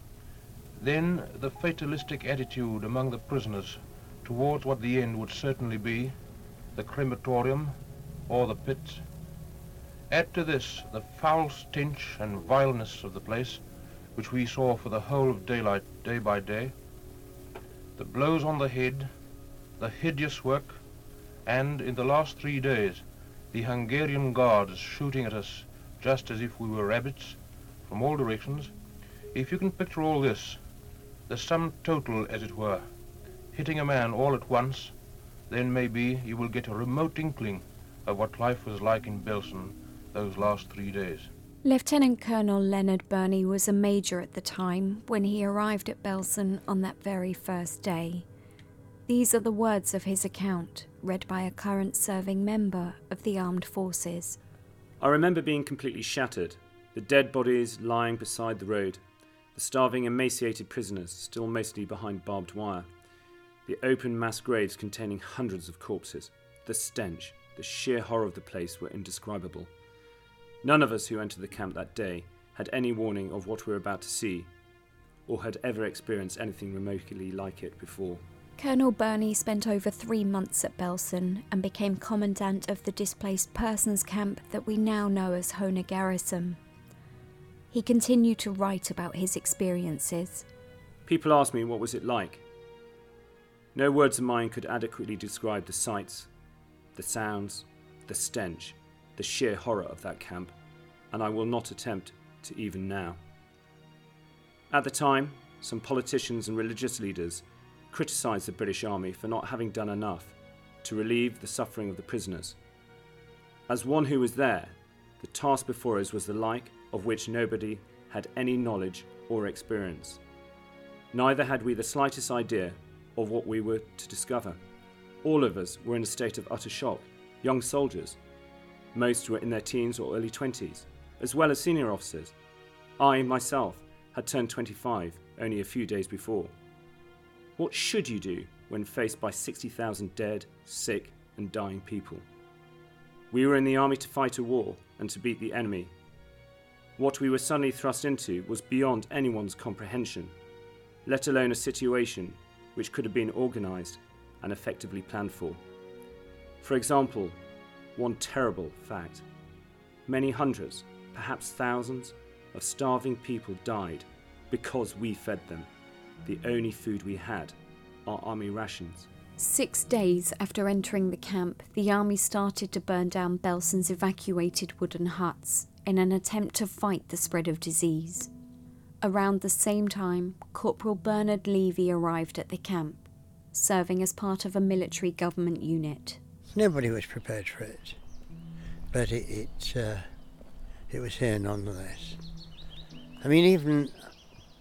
[SPEAKER 11] Then the fatalistic attitude among the prisoners towards what the end would certainly be, the crematorium or the pits. Add to this the foul stench and vileness of the place, which we saw for the whole of daylight, day by day, the blows on the head, the hideous work, and in the last three days, the Hungarian guards shooting at us just as if we were rabbits from all directions. If you can picture all this, the sum total, as it were, hitting a man all at once, then maybe you will get a remote inkling of what life was like in Belsen those last three days.
[SPEAKER 3] Lieutenant Colonel Leonard Burney was a major at the time when he arrived at Belsen on that very first day. These are the words of his account, read by a current serving member of the armed forces.
[SPEAKER 12] I remember being completely shattered, the dead bodies lying beside the road, the starving, emaciated prisoners still mostly behind barbed wire, the open mass graves containing hundreds of corpses. The stench, the sheer horror of the place were indescribable. None of us who entered the camp that day had any warning of what we were about to see, or had ever experienced anything remotely like it before.
[SPEAKER 3] Colonel Burney spent over three months at Belsen and became commandant of the displaced persons camp that we now know as Hona Garrison. He continued to write about his experiences.
[SPEAKER 12] People asked me what was it like. No words of mine could adequately describe the sights, the sounds, the stench, the sheer horror of that camp, and I will not attempt to even now. At the time, some politicians and religious leaders criticised the British Army for not having done enough to relieve the suffering of the prisoners. As one who was there, the task before us was the like of which nobody had any knowledge or experience. Neither had we the slightest idea of what we were to discover. All of us were in a state of utter shock, young soldiers. Most were in their teens or early twenties, as well as senior officers. I, myself, had turned twenty-five only a few days before. What should you do when faced by sixty thousand dead, sick, and dying people? We were in the army to fight a war and to beat the enemy. What we were suddenly thrust into was beyond anyone's comprehension, let alone a situation which could have been organised and effectively planned for. For example, one terrible fact. Many hundreds, perhaps thousands, of starving people died because we fed them. The only food we had, our army rations.
[SPEAKER 3] Six days after entering the camp, the army started to burn down Belsen's evacuated wooden huts in an attempt to fight the spread of disease. Around the same time, Corporal Bernard Levy arrived at the camp, serving as part of a military government unit.
[SPEAKER 13] Nobody was prepared for it, but it it, uh, it was here nonetheless. I mean, even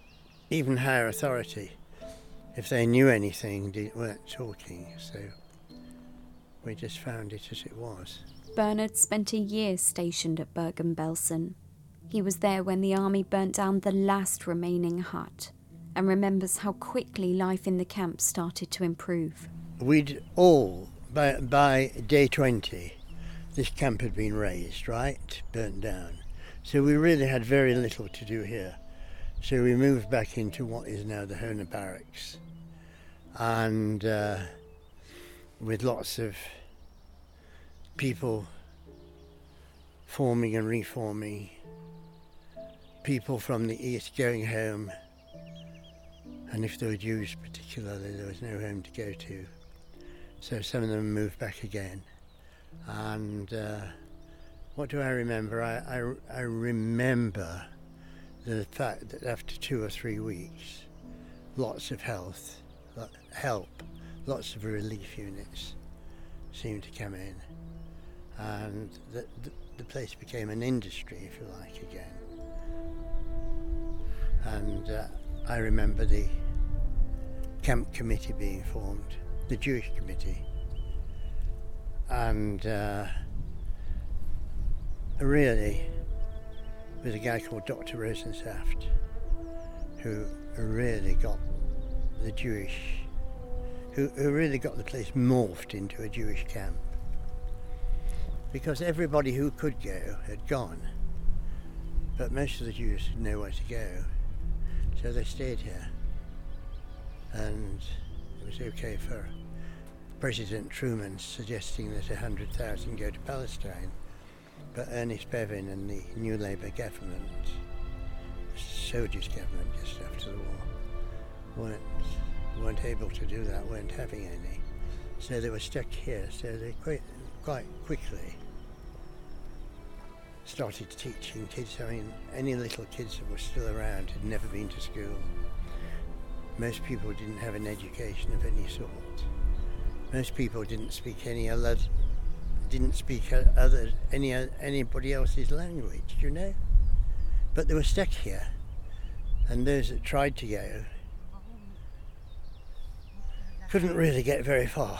[SPEAKER 13] even higher authority, if they knew anything, they weren't talking. So we just found it as it was.
[SPEAKER 3] Bernard spent a year stationed at Bergen-Belsen. He was there when the army burnt down the last remaining hut and remembers how quickly life in the camp started to improve.
[SPEAKER 13] We'd all, by, by day twenty, this camp had been razed, right? Burnt down. So we really had very little to do here. So we moved back into what is now the Hona Barracks. And uh, with lots of people forming and reforming, people from the east going home, and if they were Jews particularly, there was no home to go to. So some of them moved back again. And uh, what do I remember? I, I, I remember the fact that after two or three weeks, lots of health, help, lots of relief units seemed to come in. And the, the, the place became an industry, if you like, again. And uh, I remember the camp committee being formed, the Jewish committee. And uh, really, with a guy called Doctor Rosensaft, who really got the Jewish, who, who really got the place morphed into a Jewish camp. Because everybody who could go had gone, but most of the Jews didn't know where to go, so they stayed here. And it was okay for President Truman suggesting that one hundred thousand go to Palestine, but Ernest Bevin and the New Labour government, the soldiers' government just after the war, weren't, weren't able to do that, weren't having any. So they were stuck here, so they quite, quite quickly started teaching kids. I mean, any little kids that were still around had never been to school. Most people didn't have an education of any sort. Most people didn't speak any other, didn't speak other any anybody else's language, you know. But they were stuck here, and those that tried to go couldn't really get very far.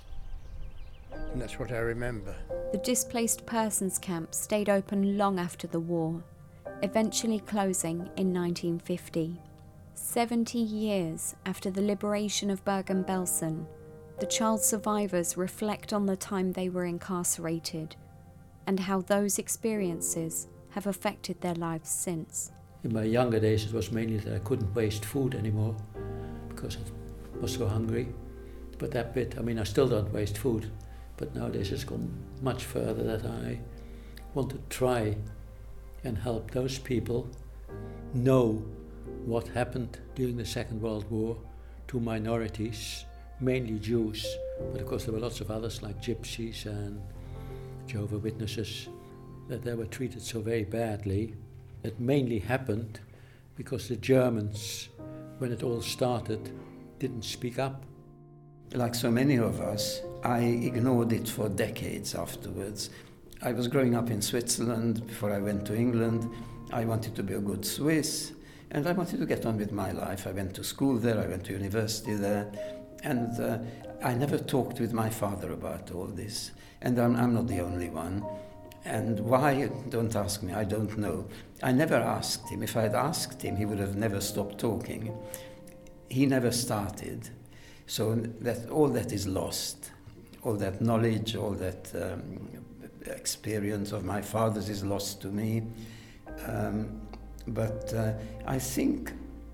[SPEAKER 13] And that's what I remember.
[SPEAKER 3] The displaced persons camp stayed open long after the war, eventually closing in nineteen fifty. Seventy years after the liberation of Bergen-Belsen, the child survivors reflect on the time they were incarcerated and how those experiences have affected their lives since.
[SPEAKER 7] In my younger days, it was mainly that I couldn't waste food anymore because I was so hungry. But that bit, I mean, I still don't waste food, but nowadays it's gone much further that I want to try and help those people know what happened during the Second World War to minorities, mainly Jews, but of course there were lots of others like gypsies and Jehovah's Witnesses, that they were treated so very badly. It mainly happened because the Germans, when it all started, didn't speak up.
[SPEAKER 8] Like so many of us, I ignored it for decades afterwards. I was growing up in Switzerland before I went to England. I wanted to be a good Swiss, and I wanted to get on with my life. I went to school there, I went to university there, and uh, I never talked with my father about all this. And I'm, I'm not the only one. And why, don't ask me, I don't know. I never asked him. If I had asked him, he would have never stopped talking. He never started. So that all that is lost. All that knowledge, all that um, experience of my father's is lost to me. Um, but uh, I think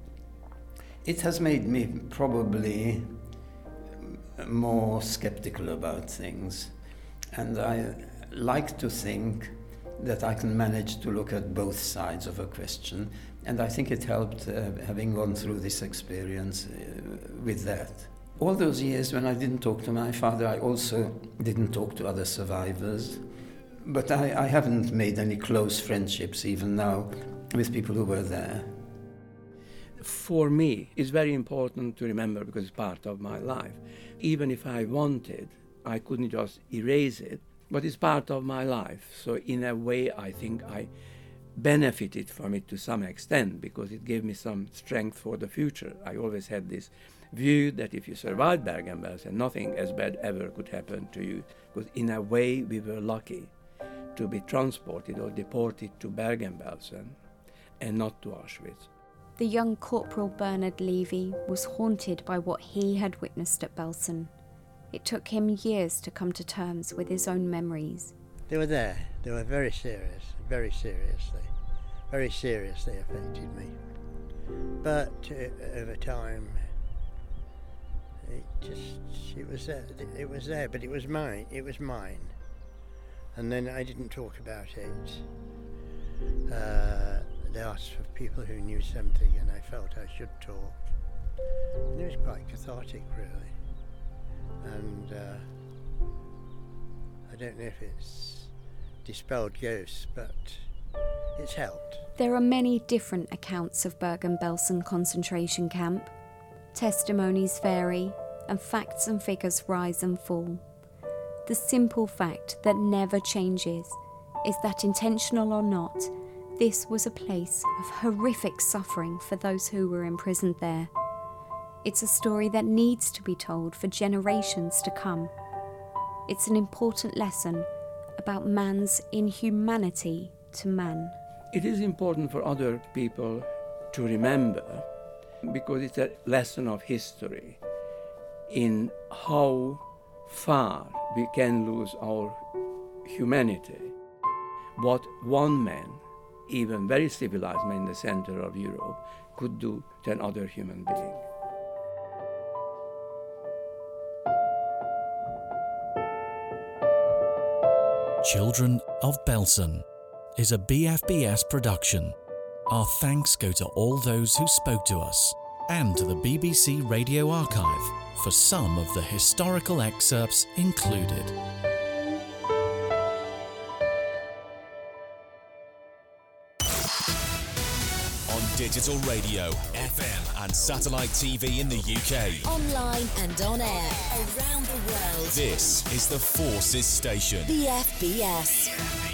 [SPEAKER 8] it has made me probably more skeptical about things. And I like to think that I can manage to look at both sides of a question. And I think it helped uh, having gone through this experience uh, with that. All those years when I didn't talk to my father, I also didn't talk to other survivors. But I, I haven't made any close friendships even now with people who were there.
[SPEAKER 9] For me, it's very important to remember because it's part of my life. Even if I wanted, I couldn't just erase it, but it's part of my life. So in a way, I think I benefited from it to some extent because it gave me some strength for the future. I always had this view that if you survived Bergen-Belsen, nothing as bad ever could happen to you, because in a way we were lucky to be transported or deported to Bergen-Belsen and not to Auschwitz.
[SPEAKER 3] The young Corporal Bernard Levy was haunted by what he had witnessed at Belsen. It took him years to come to terms with his own memories.
[SPEAKER 13] They were there. They were very serious, very seriously, very seriously affected me. But uh, over time, it just, it was there, it was there, but it was mine, it was mine. And then I didn't talk about it. Uh, they asked for people who knew something, and I felt I should talk. And it was quite cathartic, really. And uh, I don't know if it's dispelled ghosts, but it's helped.
[SPEAKER 3] There are many different accounts of Bergen-Belsen concentration camp. Testimonies vary, and facts and figures rise and fall. The simple fact that never changes is that, intentional or not, this was a place of horrific suffering for those who were imprisoned there. It's a story that needs to be told for generations to come. It's an important lesson about man's inhumanity to man.
[SPEAKER 9] It is important for other people to remember, because it's a lesson of history in how far we can lose our humanity. What one man, even very civilized man in the center of Europe, could do to another human being.
[SPEAKER 2] Children of Belsen is a B F B S production. Our thanks go to all those who spoke to us and to the B B C Radio Archive for some of the historical excerpts included.
[SPEAKER 14] On digital radio, F M and satellite T V in the U K.
[SPEAKER 1] Online and on air around the world.
[SPEAKER 14] This is the Forces Station.
[SPEAKER 1] B F B S.